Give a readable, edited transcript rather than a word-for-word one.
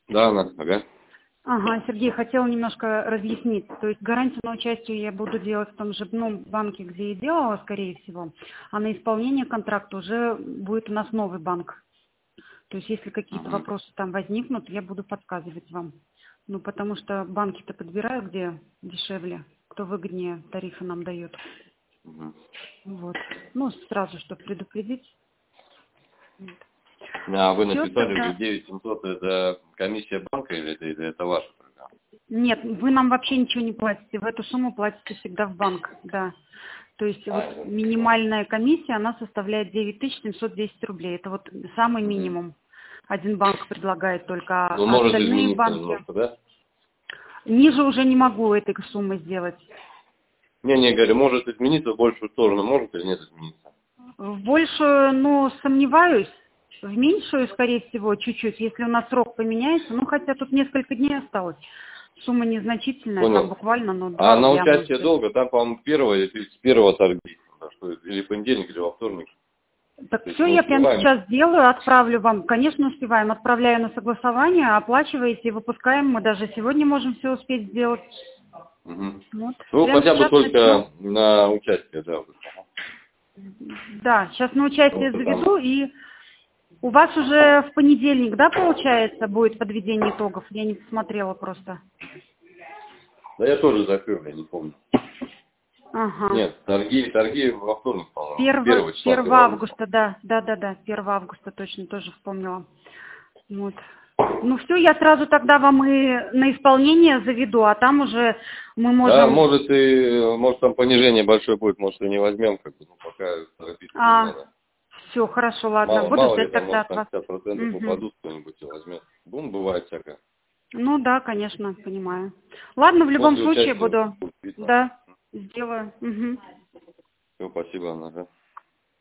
Да, ага. Ага, Сергей, хотела немножко разъяснить. То есть гарантию на участие я буду делать в том же банке, где и делала, скорее всего, а на исполнение контракта уже будет у нас новый банк. То есть если какие-то Угу. вопросы там возникнут, я буду подсказывать вам. Ну, потому что банки-то подбирают, где дешевле, кто выгоднее тарифы нам дает. Угу. Вот. Ну, сразу, чтобы предупредить. А вы Все написали, тогда. что 9700 это комиссия банка или это ваша программа? Нет, вы нам вообще ничего не платите. В эту сумму платите всегда в банк, да. То есть вот Это... минимальная комиссия, она составляет 9710 рублей. Это вот самый Угу. минимум. Один банк предлагает только, Ну, а может остальные измениться банки... немножко, да? Ниже уже не могу этой суммы сделать. Не, говорю, может измениться в большую сторону, может или нет измениться? В большую, ну, сомневаюсь. В меньшую, скорее всего, чуть-чуть, если у нас срок поменяется. Ну, хотя тут несколько дней осталось. Сумма незначительная, там Понял. буквально, ну, 2 А на рубля, может участие быть. долго? Там, по-моему, с первого торги. Да, что, или понедельник, или во вторник. Так То есть все, мы я прямо успеваем. сейчас сделаю, отправлю вам. Конечно, успеваем. Отправляю на согласование, оплачиваете и выпускаем. Мы даже сегодня можем все успеть сделать. Угу. Вот. Ну, Прямо хотя бы сейчас начну. только на участие, да. Да, сейчас на участие Потому что там... заведу, и у вас уже в понедельник, да, получается, будет подведение итогов? Я не посмотрела просто. Да я тоже закрыл, я не помню. Ага. Нет, торги во вторник, по-моему. 1, 1 числа, 1 1 августа. августа, да. Да, 1 августа точно тоже вспомнила. Вот. Ну все, я сразу тогда вам и на исполнение заведу, а там уже мы Да, можем... может там понижение большое будет, может и не возьмем, как бы, ну пока торопиться не надо. Все, хорошо, ладно. Буду Мало ли ждать там, тогда может от там вас. 50% Мгм. упадут, кто-нибудь и возьмет. Бывает всякое. Ну да, конечно, понимаю. Ладно, в любом После случае участия буду. будет видно. Да, сделаю. Мгм. Все, спасибо, Анна.